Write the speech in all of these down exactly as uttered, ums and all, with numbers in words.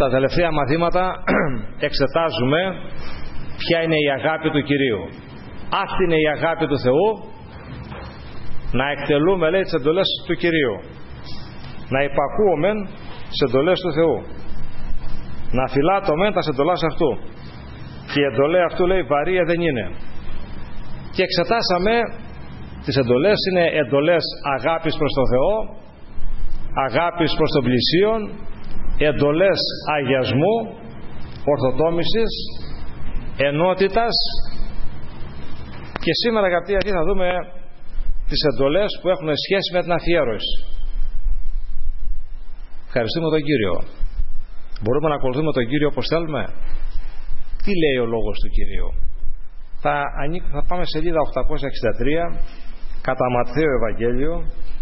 Στα τελευταία μαθήματα εξετάζουμε ποια είναι η αγάπη του Κυρίου. Αυτή είναι η αγάπη του Θεού, να εκτελούμε, λέει, τις εντολές του Κυρίου, να υπακούομεν τις εντολές του Θεού, να φυλάττομεν τα εντολάς αυτού, και η εντολή αυτού, λέει, βαρία δεν είναι. Και εξετάσαμε τις εντολές. Είναι εντολές αγάπης προς τον Θεό, αγάπης προς τον πλησίον, εντολές αγιασμού, ορθοτόμησης, ενότητας. Και σήμερα, αγαπητοί αυτοί, θα δούμε τις εντολές που έχουν σχέση με την αφιέρωση. Ευχαριστούμε τον Κύριο. Μπορούμε να ακολουθούμε τον Κύριο όπως θέλουμε? Τι λέει ο λόγος του Κυρίου? Θα, ανήκ, θα πάμε σελίδα οκτακόσια εξήντα τρία, κατά Ματθαίο Ευαγγέλιο,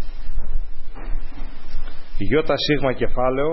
γιώτα σίγμα κεφάλαιο.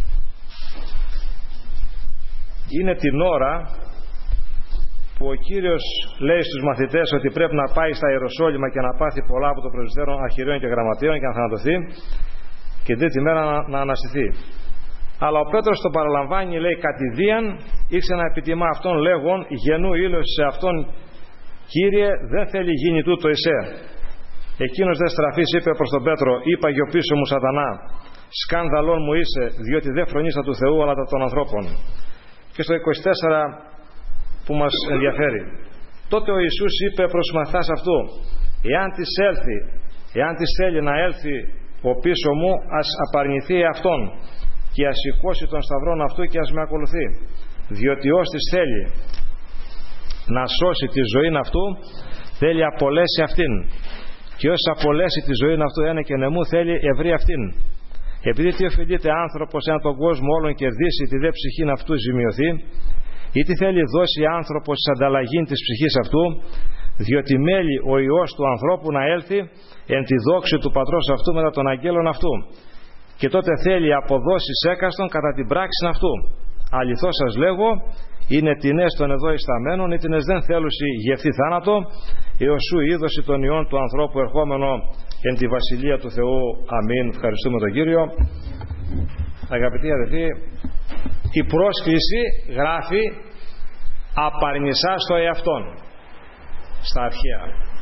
Είναι την ώρα που ο Κύριος λέει στους μαθητές ότι πρέπει να πάει στα Ιεροσόλυμα και να πάθει πολλά από το πρεσβυτέρων, αρχιερέων και γραμματείων και να θανατωθεί και την τρίτη μέρα να, να αναστηθεί. Αλλά ο Πέτρος το παραλαμβάνει, λέει, κατηδίαν ήρθε να επιτιμά αυτόν, λέγον, γενού ήλιος σε αυτόν, Κύριε, δεν θέλει γίνει τούτο εσέ. Εκείνος δε στραφής είπε προς τον Πέτρο, είπα γιο πίσω μου Σατανά, σκάνδαλον μου είσαι, διότι δεν φρονείς του Θεού αλλά των ανθρώπων. Και στο είκοσι τέσσερα που μας ενδιαφέρει, τότε ο Ιησούς είπε προς τους μαθητάς αυτού, εάν της έλθει, εάν της θέλει να έλθει ο πίσω μου, ας απαρνηθεί αυτόν και ας σηκώσει τον σταυρόν αυτού και ας με ακολουθεί, διότι όστις θέλει να σώσει τη ζωή αυτού, θέλει απολέσει αυτήν, και όσοι απολέσει τη ζωή αυτού ένα και νεμού, θέλει ευρύ αυτήν. Επειδή τι ωφελείται άνθρωπος εάν τον κόσμο όλον κερδίσει, τη δε ψυχή αυτού ζημιωθεί, ή τι θέλει δώσει άνθρωπος εις ανταλλαγή της ψυχής αυτού, διότι μέλει ο Υιός του ανθρώπου να έλθει εν τη δόξη του Πατρός αυτού μετά των αγγέλων αυτού, και τότε θέλει αποδώσεις έκαστον κατά την πράξη αυτού. Αληθώς σας λέγω, είναι τινές των εδώ ισταμένων, ή τινές δεν θέλουσι γευθεί θάνατο, έως σου είδωση των ιών του ανθρώπου ερχόμενο εν τη βασιλεία του Θεού. Αμήν. Ευχαριστούμε τον Κύριο. Αγαπητοί αδελφοί, η πρόσκληση γράφει απαρνησά στο εαυτόν, στα αρχαία.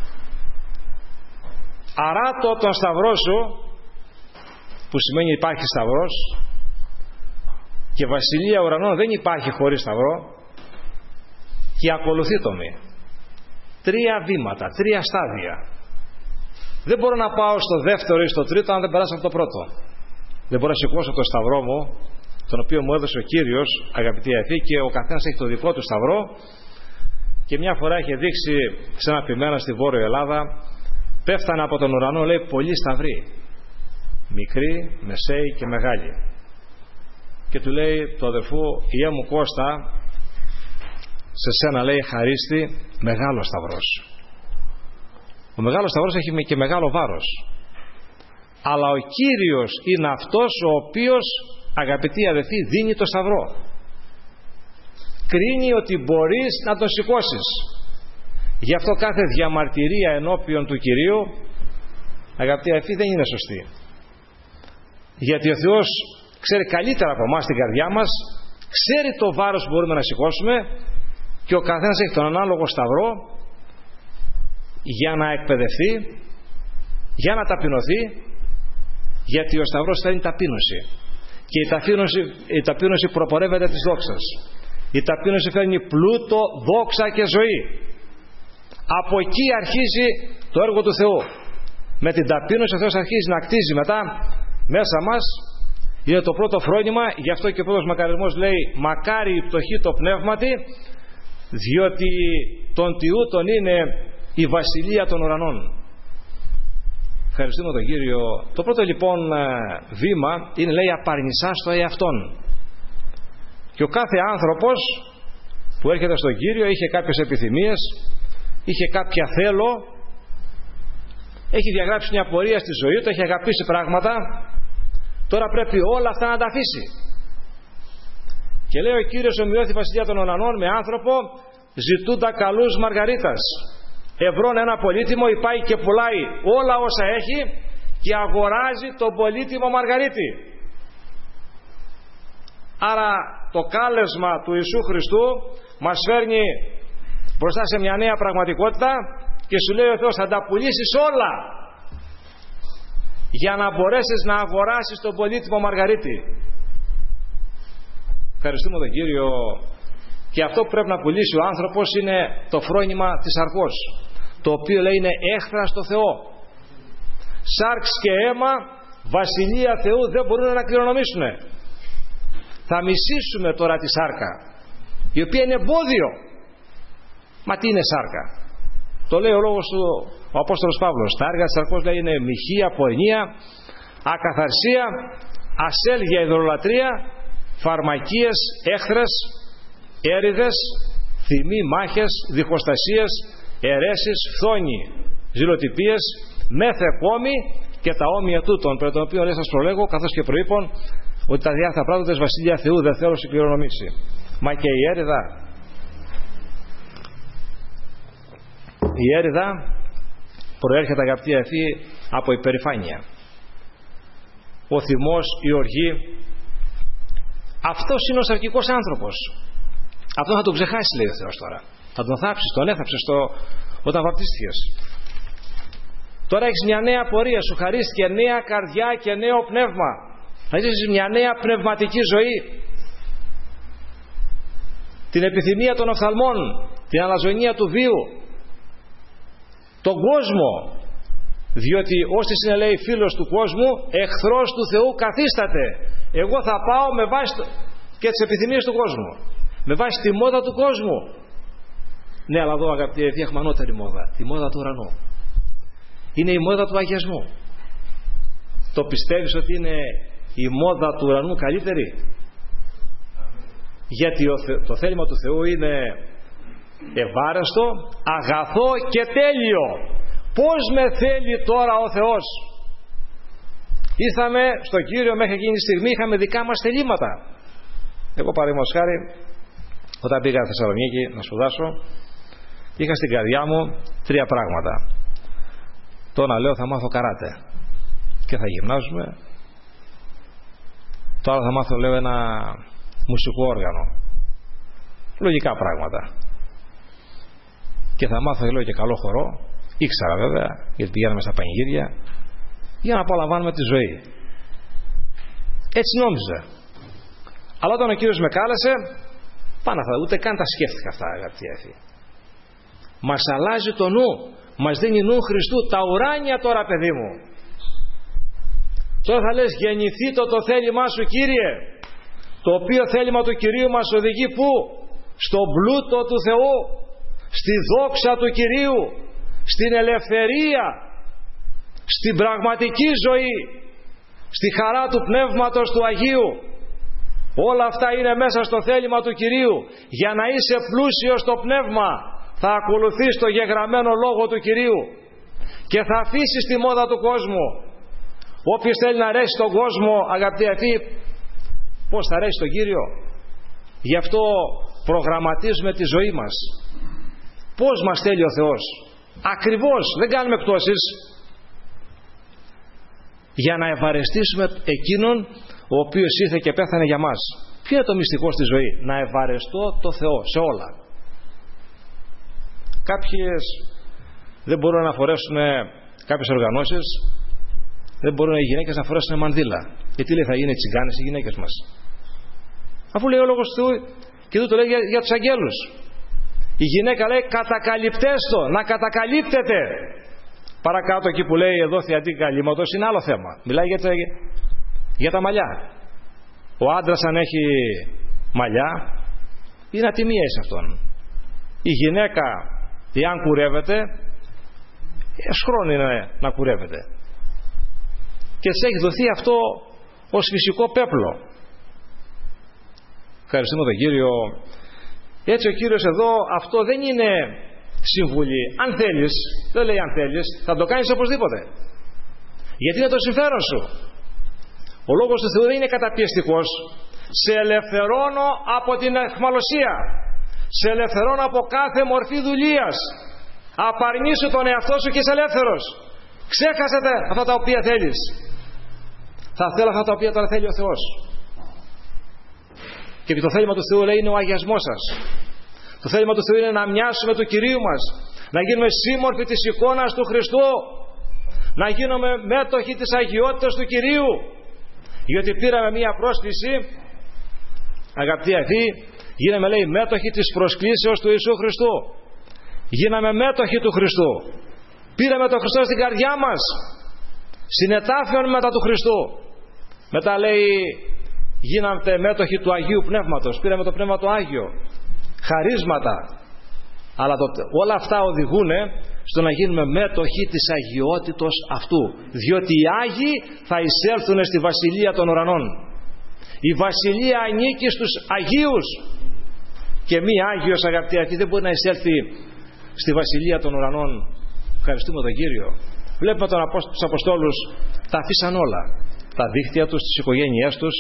Αράτω τον σταυρό σου, που σημαίνει υπάρχει σταυρός, και βασιλεία ουρανών δεν υπάρχει χωρίς σταυρό, και ακολουθεί το μη. Τρία βήματα, τρία στάδια. Δεν μπορώ να πάω στο δεύτερο ή στο τρίτο αν δεν περάσω από το πρώτο. Δεν μπορώ να σηκώσω το σταυρό μου, τον οποίο μου έδωσε ο Κύριος, αγαπητοί αδελφοί, και ο καθένας έχει το δικό του σταυρό, και μια φορά είχε δείξει σε ένα ποιμένα στη Βόρεια Ελλάδα, πέφτανε από τον ουρανό, λέει, πολλοί σταυροί, μικροί, μεσαίοι και μεγάλοι, και του λέει το αδερφού, ιέ μου Κώστα, σε σένα, λέει, χαρίστη μεγάλο σταυρός. Ο μεγάλος σταυρός έχει και μεγάλο βάρος, αλλά ο Κύριος είναι αυτός ο οποίος, αγαπητοί αδελφοί, δίνει το σταυρό. Κρίνει ότι μπορείς να τον σηκώσεις. Γι' αυτό κάθε διαμαρτυρία ενώπιον του Κυρίου, αγαπητοί αδελφοί, δεν είναι σωστή. Γιατί ο Θεός ξέρει καλύτερα από εμάς την καρδιά μας, ξέρει το βάρος που μπορούμε να σηκώσουμε, και ο καθένας έχει τον ανάλογο σταυρό για να εκπαιδευτεί, για να ταπεινωθεί, γιατί ο σταυρός φέρνει ταπείνωση, και η ταπείνωση, η ταπείνωση προπορεύεται της δόξας. Η ταπείνωση φέρνει πλούτο, δόξα και ζωή. Από εκεί αρχίζει το έργο του Θεού. Με την ταπείνωση ο Θεός αρχίζει να κτίζει μετά μέσα μας. Είναι το πρώτο φρόνημα. Γι' αυτό και ο πρώτος μακαρισμός λέει, μακάρι η πτωχή το πνεύματι, διότι τον τιούτον είναι η βασιλεία των ουρανών. Ευχαριστούμε τον Κύριο. Το πρώτο λοιπόν βήμα είναι, λέει, απαρνησά στο εαυτόν. Και ο κάθε άνθρωπος που έρχεται στον Κύριο είχε κάποιες επιθυμίες, είχε κάποια θέλω, έχει διαγράψει μια πορεία στη ζωή του, έχει αγαπήσει πράγματα, τώρα πρέπει όλα αυτά να τα αφήσει. Και λέει ο Κύριος, ομοιώθη βασιλεία των ουρανών με άνθρωπο ζητούντα καλούς μαργαρίτας. Ευρών ένα πολύτιμο, πάει και πουλάει όλα όσα έχει και αγοράζει τον πολύτιμο μαργαρίτη. Άρα το κάλεσμα του Ιησού Χριστού μας φέρνει μπροστά σε μια νέα πραγματικότητα και σου λέει ο Θεός, θα τα πουλήσεις όλα για να μπορέσεις να αγοράσεις τον πολύτιμο μαργαρίτη. Ευχαριστούμε τον Κύριο. Και αυτό που πρέπει να πουλήσει ο άνθρωπος είναι το φρόνημα της αρκός, το οποίο λέει είναι έχθρα στο Θεό. Σάρξ και αίμα, βασιλεία Θεού δεν μπορούν να κληρονομήσουν. Θα μισήσουμε τώρα τη σάρκα, η οποία είναι εμπόδιο. Μα τι είναι σάρκα? Το λέει ο λόγος του ο Απόστολος Παύλος. Τα έργα της σαρκός λέει είναι μοιχεία, πορνεία, ακαθαρσία, ασέλγεια, ειδωλολατρεία, φαρμακίες, έχθρες, έρηδες, θυμοί, μάχες, διχοστασίες, αιρέσεις, φθόνοι, ζηλοτυπίες, μεθεκόμοι και τα όμοια τούτων, περί των οποίων σας προλέγω, καθώς και προείπων, ότι τα διάφορα πράγματα της βασιλεία Θεού δεν θέλω να κληρονομήσει. Μα και η έρηδα, η έρηδα προέρχεται, αγαπητοί αδελφοί, από υπερηφάνεια. Ο θυμός, η οργή, αυτός είναι ο σαρκικός άνθρωπος. Αυτό θα τον ξεχάσει, λέει ο Θεός τώρα. Θα τον θάψεις, τον έθαψες στο... όταν βαπτίστηκες. Τώρα έχεις μια νέα πορεία, σου χαρίστηκε νέα καρδιά και νέο πνεύμα. Θα ζήσεις μια νέα πνευματική ζωή. Την επιθυμία των οφθαλμών, την αναζωηνία του βίου, τον κόσμο. Διότι όσοι είναι, λέει, φίλος του κόσμου, εχθρός του Θεού καθίσταται. Εγώ θα πάω με βάση το... και τις επιθυμίες του κόσμου, με βάση τη μόδα του κόσμου. Ναι, αλλά εδώ, αγαπητοί, έχουμε ανώτερη μόδα, τη μόδα του ουρανού. Είναι η μόδα του αγιασμού. Το πιστεύεις ότι είναι η μόδα του ουρανού καλύτερη? Γιατί το θέλημα του Θεού είναι ευάρεστο, αγαθό και τέλειο. Πώς με θέλει τώρα ο Θεός? Ήρθαμε στον Κύριο, μέχρι εκείνη τη στιγμή είχαμε δικά μας θελήματα. Εγώ, παραδείγματος χάρη, όταν πήγα στη Θεσσαλονίκη να σπουδάσω, είχα στην καρδιά μου τρία πράγματα. Το να λέω θα μάθω καράτε και θα γυμνάζουμε. Το άλλο θα μάθω, λέω, ένα μουσικό όργανο. Λογικά πράγματα. Και θα μάθω, λέω, και καλό χορό. Ήξερα βέβαια, γιατί πηγαίναμε στα πανηγύρια, για να απολαμβάνουμε τη ζωή. Έτσι νόμιζα. Αλλά όταν ο Κύριος με κάλεσε, πάνω αυτά, ούτε καν τα σκέφτηκα αυτά, αγαπητοί αδελφοί. Μας αλλάζει το νου, μας δίνει νου Χριστού, τα ουράνια τώρα, παιδί μου. Τώρα θα λες, γεννηθεί το, το θέλημά σου, Κύριε. Το οποίο θέλημα του Κυρίου μας οδηγεί πού? Στον πλούτο του Θεού, στη δόξα του Κυρίου, στην ελευθερία, στην πραγματική ζωή, στη χαρά του Πνεύματος του Αγίου. Όλα αυτά είναι μέσα στο θέλημα του Κυρίου. Για να είσαι πλούσιος στο πνεύμα, θα ακολουθείς το γεγραμμένο λόγο του Κυρίου και θα αφήσεις τη μόδα του κόσμου. Όποιος θέλει να αρέσει τον κόσμο, αγαπητοί αδελφοί, πώς θα αρέσει τον Κύριο? Γι' αυτό προγραμματίζουμε τη ζωή μας. Πώς μας θέλει ο Θεός? Ακριβώς, δεν κάνουμε εκτόσεις, για να ευαρεστήσουμε εκείνον ο οποίος ήρθε και πέθανε για μας. Ποιο είναι το μυστικό στη ζωή? Να ευαρεστώ το Θεό σε όλα. Κάποιες δεν μπορούν να φορέσουν, κάποιες οργανώσεις δεν μπορούν οι γυναίκες να φορέσουν μανδύλα. Γιατί λέει, θα γίνουν τσιγκάνες οι γυναίκες μας? Αφού λέει ο λόγος του Θεού, και εδώ το λέει για, για τους αγγέλους. Η γυναίκα λέει, κατακαλυπτέστο, να κατακαλύπτεται. Παρακάτω εκεί που λέει εδώ θεατή καλύματος είναι άλλο θέμα. Μιλάει για τα, για τα μαλλιά. Ο άντρας αν έχει μαλλιά, είναι ατιμία σε αυτόν. Η γυναίκα, εάν κουρεύεται, εσχρόν είναι να κουρεύεται. Και της έχει δοθεί αυτό ως φυσικό πέπλο. Ευχαριστούμε τον Κύριο. Έτσι ο Κύριος εδώ, αυτό δεν είναι συμβουλή. Αν θέλεις, δεν λέει αν θέλεις, θα το κάνεις οπωσδήποτε. Γιατί είναι το συμφέρον σου. Ο λόγος του Θεού δεν είναι καταπιεστικός. Σε ελευθερώνω από την αιχμαλωσία. Σε ελευθερώνω από κάθε μορφή δουλείας. Απαρνήσου τον εαυτό σου και είσαι ελεύθερος. Ξέχασε αυτά τα οποία θέλεις. Θα θέλω αυτά τα οποία τώρα θέλει ο Θεός. Και το θέλημα του Θεού, λέει, είναι ο αγιασμός σας. Το θέλημα του Θεού είναι να μοιάσουμε του Κυρίου μας, να γίνουμε σύμμορφοι της εικόνας του Χριστού, να γίνουμε μέτοχοι της αγιότητας του Κυρίου. Γιατί πήραμε μία πρόσκληση, αγαπητοί αδελφοί, γίναμε, λέει, μέτοχοι της προσκλήσεως του Ιησού Χριστού. Γίναμε μέτοχοι του Χριστού. Πήραμε τον Χριστό στην καρδιά μας, συνετάφιον μετά του Χριστού. Μετά, λέει, γίναμε μέτοχοι του Αγίου Πνεύματος. Πήραμε το Πνεύμα το Άγιο, χαρίσματα. Αλλά το, όλα αυτά οδηγούν στο να γίνουμε μέτοχοι της αγιότητος αυτού. Διότι οι Άγιοι θα εισέλθουν στη Βασιλεία των Ουρανών. Η Βασιλεία ανήκει στους Αγίους. Και μη Άγιος, αγαπητοί αυτοί, δεν μπορεί να εισέλθει στη Βασιλεία των Ουρανών. Ευχαριστούμε τον Κύριο. Βλέπουμε τον Απόστολο, τους Αποστόλους, τα αφήσαν όλα. Τα δίχτυα τους, τις οικογένειές τους.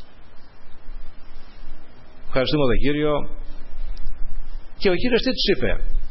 Ευχαριστούμε τον Κύριο. Και ο Κύριος τι τους είπε?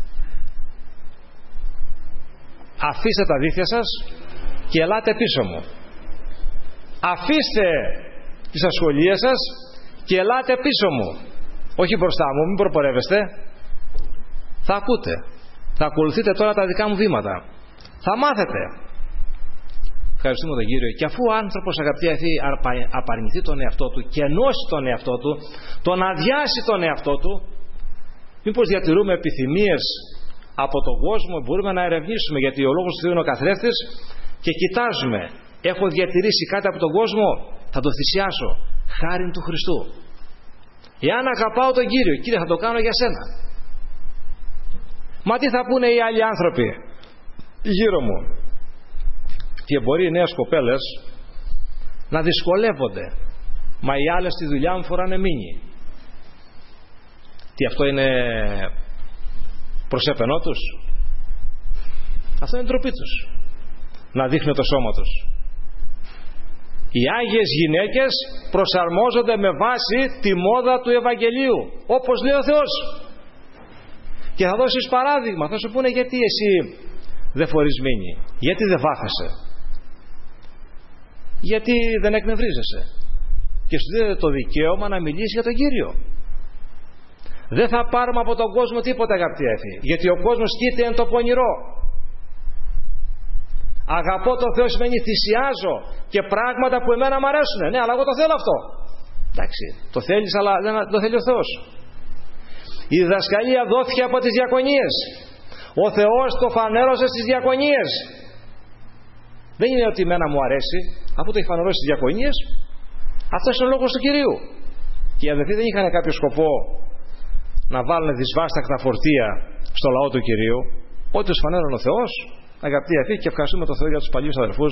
Αφήστε τα δίχτυα σας και ελάτε πίσω μου. Αφήστε τις ασχολίες σας και ελάτε πίσω μου. Όχι μπροστά μου, μην προπορεύεστε. Θα ακούτε. Θα ακολουθείτε τώρα τα δικά μου βήματα. Θα μάθετε. Ευχαριστούμε τον Κύριο. Και αφού ο άνθρωπος, αγαπητοί αυτοί, απαρνηθεί τον εαυτό του και ενώσει τον εαυτό του, τον αδειάσει τον εαυτό του, μήπως διατηρούμε επιθυμίες από τον κόσμο? Μπορούμε να ερευνήσουμε, γιατί ο λόγος του Θεού είναι ο καθρέφτης, και κοιτάζουμε. Έχω διατηρήσει κάτι από τον κόσμο, θα το θυσιάσω. Χάριν του Χριστού. Εάν αγαπάω τον Κύριο, Κύριε, θα το κάνω για σένα. Μα τι θα πούνε οι άλλοι άνθρωποι γύρω μου? Και μπορεί οι νέες κοπέλες να δυσκολεύονται. Μα οι άλλες στη δουλειά μου φοράνε μίνι. Τι αυτό είναι προς έπαινό τους? Αυτό είναι ντροπή τους, να δείχνει το σώμα τους. Οι Άγιες γυναίκες προσαρμόζονται με βάση τη μόδα του Ευαγγελίου, όπως λέει ο Θεός. Και θα δώσεις παράδειγμα. Θα σου πούνε, γιατί εσύ δεν φορείς μίνι? Γιατί δεν βάφεσαι? Γιατί δεν εκνευρίζεσαι? Και σου δίνεται το δικαίωμα να μιλήσει για τον Κύριο. Δεν θα πάρουμε από τον κόσμο τίποτα, αγαπητοί έφη, γιατί ο κόσμος κοίται εν το πονηρό. Αγαπώ τον Θεό σημαίνει θυσιάζω και πράγματα που εμένα μου αρέσουν. Ναι, αλλά εγώ το θέλω αυτό. Εντάξει, το θέλεις, αλλά δεν το θέλει ο Θεός. Η διδασκαλία δόθηκε από τις διακονίες. Ο Θεός το φανέρωσε στις διακονίες. Δεν είναι ότι εμένα μου αρέσει. Αφού το έχει φανερώσει στις διακονίες, αυτός είναι ο λόγος του Κυρίου. Και οι αδελφοί δεν είχαν κάποιο σκοπό να βάλουν δυσβάστακτα φορτία στο λαό του Κυρίου. Ό,τι τους φανέρωνε ο Θεός, αγαπητοί αδελφοί, και ευχαριστούμε τον Θεό για τους παλιούς αδελφούς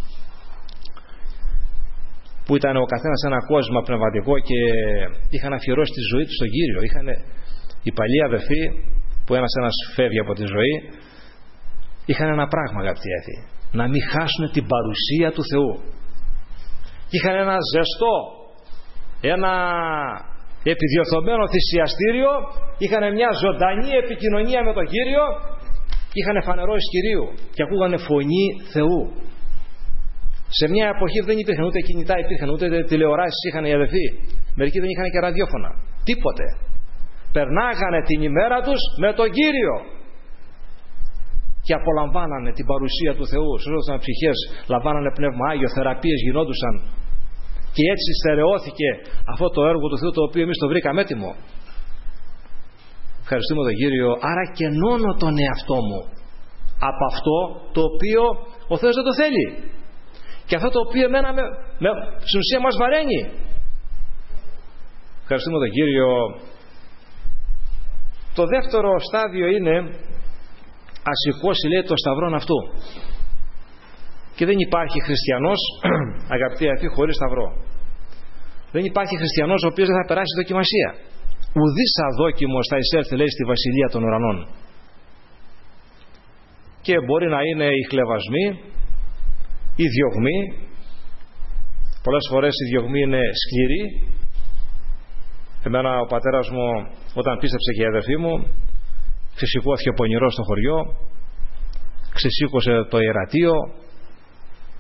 που ήταν ο καθένας ένα κόσμο πνευματικό και είχαν αφιερώσει τη ζωή τους στον Κύριο. Είχαν οι παλιοί αδελφοί, που ένας ένας φεύγει από τη ζωή, είχαν ένα πράγμα, αγαπητοί αδελφοί, να μην χάσουν την παρουσία του Θεού. Είχαν ένα ζεστό, ένα επιδιορθωμένο θυσιαστήριο, είχαν μια ζωντανή επικοινωνία με τον Κύριο, είχαν φανερώσεις Κυρίου και ακούγανε φωνή Θεού. Σε μια εποχή δεν υπήρχαν ούτε κινητά, υπήρχαν ούτε τηλεοράσεις, είχαν οι αδελφοί. Μερικοί δεν είχαν και ραδιόφωνα. Τίποτε. Περνάγανε την ημέρα τους με τον Κύριο και απολαμβάνανε την παρουσία του Θεού. Σώζονταν ψυχές, λαμβάνανε πνεύμα Άγιο, θεραπείες γινόντουσαν. Και έτσι στερεώθηκε αυτό το έργο του Θεού, το οποίο εμείς το βρήκαμε έτοιμο. Ευχαριστούμε τον Κύριο. Άρα κενώνω τον εαυτό μου από αυτό το οποίο ο Θεός δεν το θέλει. Και αυτό το οποίο εμένα με, με, στην ουσία μας βαραίνει. Ευχαριστούμε τον Κύριο. Το δεύτερο στάδιο είναι ασηκώσει, λέει, το σταυρόν αυτού. Και δεν υπάρχει χριστιανός, αγαπητοί αδελφοί, χωρίς σταυρό. Δεν υπάρχει χριστιανός ο οποίος δεν θα περάσει δοκιμασία. Ουδής αδόκιμος θα εισέλθει, λέει, στη Βασιλεία των Ουρανών. Και μπορεί να είναι οι χλευασμοί, οι διωγμοί. Πολλές φορές οι διωγμοί είναι σκληροί. Εμένα ο πατέρας μου, όταν πίστεψε και η αδερφή μου, ξεσηκώθηκε πονηρό στο χωριό, ξεσήκωσε το ιερατείο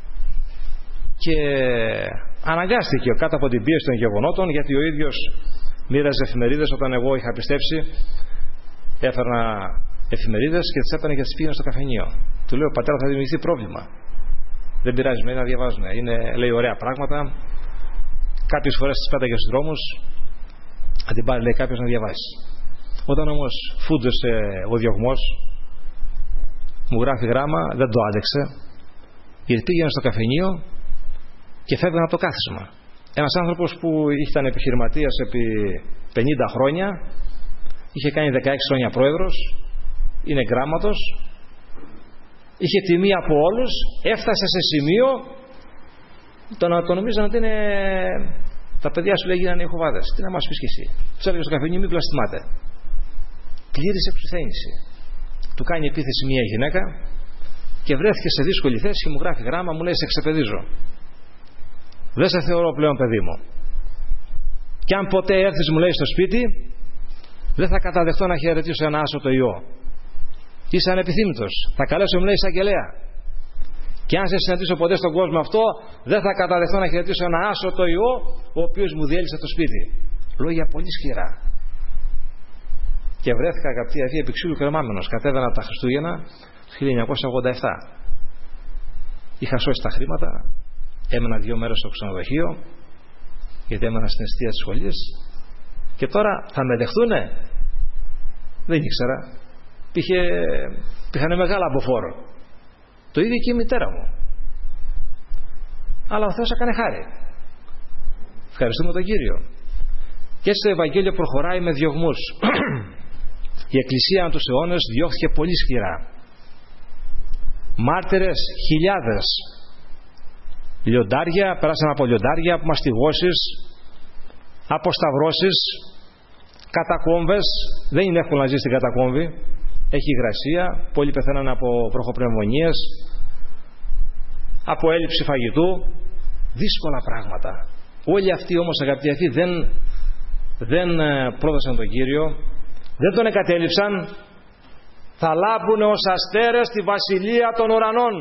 και αναγκάστηκε κάτω από την πίεση των γεγονότων, γιατί ο ίδιος μοίραζε εφημερίδες. Όταν εγώ είχα πιστέψει, έφερνα εφημερίδες και τις έπαιρνε και τις πήγαινα στο καφενείο. Του λέω, πατέρα, θα δημιουργηθεί πρόβλημα. Δεν πειράζει, με να διαβάζουν. Είναι, λέει, ωραία πράγματα. Κάποιες φορές τις πέταγε στους δρόμους. Αν την πάρει, λέει, κάποιος να διαβάσει. Όταν όμως φούντωσε ο διωγμός, μου γράφει γράμμα, δεν το άντεξε, γιατί πήγαινε στο καφενείο και φεύγανε από το κάθισμα. Ένας άνθρωπος που ήταν επιχειρηματίας επί πενήντα χρόνια, είχε κάνει δεκαέξι χρόνια πρόεδρος, είναι γράμματος, είχε τιμή από όλους, έφτασε σε σημείο το να το νομίζαν ότι είναι τα παιδιά σου, λέει, γίνανε οι χωβάδες. Τι να μας πεις και εσύ. Τους έλεγε στο καφενείο, μην πλαστιμάτε. Πλήρης εξουθένηση. Του κάνει επίθεση μια γυναίκα και βρέθηκε σε δύσκολη θέση και μου γράφει γράμμα, μου λέει, σε ξεπεδίζω. Δεν σε θεωρώ πλέον παιδί μου. Και αν ποτέ έρθεις, μου λέει, στο σπίτι, δεν θα καταδεχτώ να χαιρετήσω ένα άσωτο ιό. Είσαι ανεπιθύμητος. Θα καλέσω, μου λέει, εισαγγελέα. Και αν σε συναντήσω ποτέ στον κόσμο αυτό, δεν θα καταδεχτώ να χαιρετήσω ένα άσωτο ιό, ο οποίος μου διέλυσε το σπίτι. Λόγια πολύ σκληρά. Και βρέθηκα, αγαπητοί αδελφοί, επί ξύλου κρεμάμενος. Κατέβαινα τα Χριστούγεννα του χίλια εννιακόσια ογδόντα επτά. Είχα σώσει τα χρήματα, έμενα δύο μέρες στο ξενοδοχείο, γιατί έμενα στην εστία της σχολής. Και τώρα θα με δεχτούνε. Δεν ήξερα. Πήγε, πήγανε μεγάλα αποφόρο. Το ίδιο και η μητέρα μου. Αλλά ο Θεός έκανε χάρη. Ευχαριστούμε τον Κύριο. Και έτσι το Ευαγγέλιο προχωράει με διωγμούς. Η Εκκλησία ανά τους αιώνες διώχθηκε πολύ σκληρά. Μάρτυρες χιλιάδες. Λιοντάρια, πέρασαν από λιοντάρια, από μαστιγώσεις, από σταυρώσεις, κατακόμβες. Δεν είναι εύκολο να ζει στην κατακόμβη. Έχει υγρασία. Πολλοί πεθαίνανε από βροχοπνευμονίες, από έλλειψη φαγητού. Δύσκολα πράγματα. Όλοι αυτοί όμως, αγαπητοί αυτοί, δεν, δεν πρόδωσαν τον Κύριο, δεν τον εγκατέλειψαν. Θα λάμπουν ως αστέρες στη βασιλεία των ουρανών.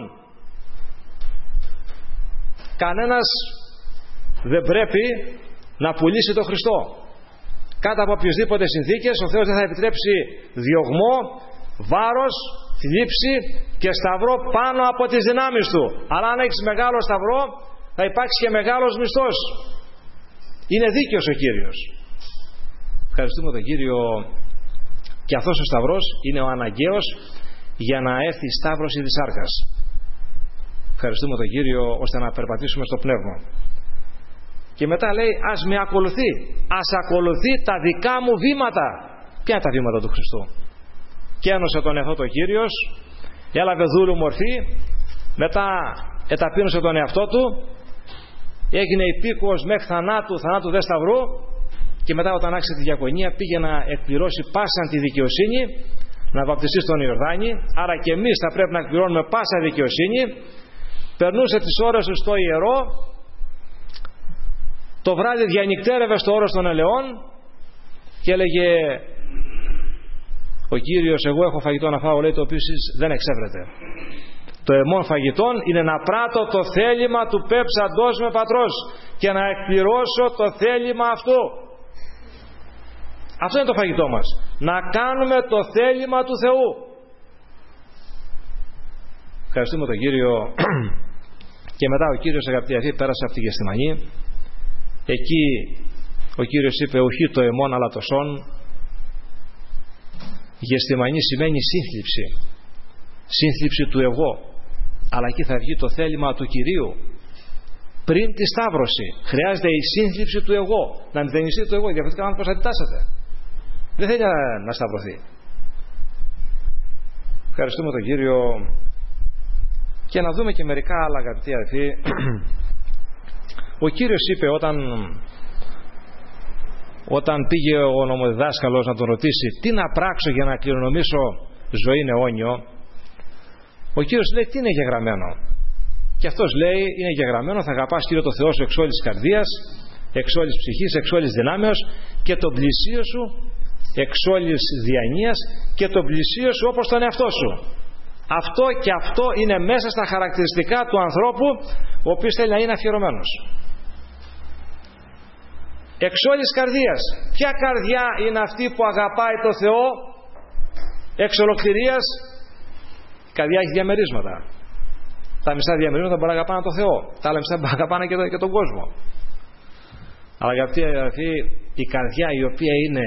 Κανένας δεν πρέπει να πουλήσει τον Χριστό. Κάτω από οποιοσδήποτε συνθήκες ο Θεός δεν θα επιτρέψει διωγμό, βάρος, θλίψη και σταυρό πάνω από τις δυνάμεις του. Αλλά αν έχεις μεγάλο σταυρό, θα υπάρξει και μεγάλος μισθός. Είναι δίκαιος ο Κύριος. Ευχαριστούμε τον Κύριο. Και αυτός ο σταυρός είναι ο αναγκαίος για να έρθει η σταύρωση της σάρκας. Ευχαριστούμε τον Κύριο, ώστε να περπατήσουμε στο πνεύμα. Και μετά λέει, ας με ακολουθεί. Ας ακολουθεί τα δικά μου βήματα. Ποια είναι τα βήματα του Χριστού? Και ένωσε τον εαυτό τον Κύριος, έλαβε δούλου μορφή, μετά εταπείνωσε τον εαυτό του, έγινε υπήκοος μέχρι θανάτου, θανάτου δε σταυρού, και μετά όταν άρχισε τη διακονία πήγε να εκπληρώσει πάσαν τη δικαιοσύνη, να βαπτιστεί στον Ιορδάνη. Άρα και εμείς θα πρέπει να εκπληρώνουμε πάσα δικαιοσύνη. Περνούσε τις ώρες του στο ιερό, το βράδυ διανυκτέρευε στο όρος των ελαιών και έλεγε ο Κύριος, εγώ έχω φαγητό να φάω, λέει, το οποίο εσείς δεν εξεύρετε. Το εμών φαγητόν είναι να πράττω το θέλημα του πέψαντός με πατρός και να εκπληρώσω το θέλημα αυτού. Αυτό είναι το φαγητό μας. Να κάνουμε το θέλημα του Θεού. Ευχαριστούμε τον Κύριο. Και μετά ο Κύριος, αγαπητοί αδελφοί, πέρασε από τη Γεθσιμανή. Εκεί ο Κύριος είπε, ουχή το εμών αλλά το σόν. Γεθσιμανή σημαίνει σύνθλιψη. Σύνθλιψη του εγώ. Αλλά εκεί θα βγει το θέλημα του Κυρίου. Πριν τη σταύρωση χρειάζεται η σύνθλιψη του εγώ. Να μηδενιστεί το εγώ. Διαφορετικά αν πώς αντιτάσσεται. Δεν θέλει να, να σταυρωθεί. Ευχαριστούμε τον Κύριο. Και να δούμε και μερικά άλλα, αγαπητοί αδελφοί. Ο Κύριος είπε όταν, όταν πήγε ο νομοδιδάσκαλος να τον ρωτήσει τι να πράξω για να κληρονομήσω ζωή αιώνιο, ο Κύριος λέει τι είναι γεγραμμένο. Και αυτός λέει είναι γεγραμμένο, θα αγαπάς Κύριο το Θεό σου εξ όλης της καρδίας, εξ όλης της ψυχής, εξ όλης της δυνάμεως και τον πλησίο σου εξ όλης διανοίας και τον πλησίο σου όπως τον εαυτό σου. Αυτό και αυτό είναι μέσα στα χαρακτηριστικά του ανθρώπου ο οποίος θέλει να είναι αφιερωμένος. εξ όλης καρδίας. Ποια καρδιά είναι αυτή που αγαπάει το Θεό εξ ολοκληρίας? Η καρδιά έχει διαμερίσματα. Τα μισά διαμερίσματα μπορεί να αγαπάνε το Θεό, τα άλλα μισά μπορεί να αγαπάνε και, το, και τον κόσμο. Αλλά για αυτή, αυτή η καρδιά η οποία είναι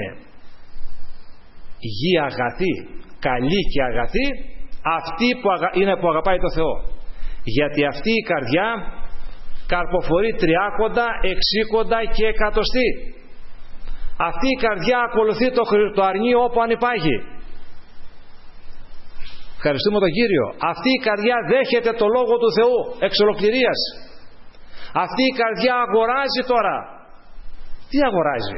γη αγαθή, καλή και αγαθή, αυτή που αγα... είναι που αγαπάει το Θεό. Γιατί αυτή η καρδιά καρποφορεί τριάκοντα, εξήκοντα και εκατοστή. Αυτή η καρδιά ακολουθεί το, το αρνί όπου ανυπάγει. Ευχαριστούμε τον Κύριο. Αυτή η καρδιά δέχεται το Λόγο του Θεού εξ ολοκληρίας. Αυτή η καρδιά αγοράζει τώρα. Τι αγοράζει?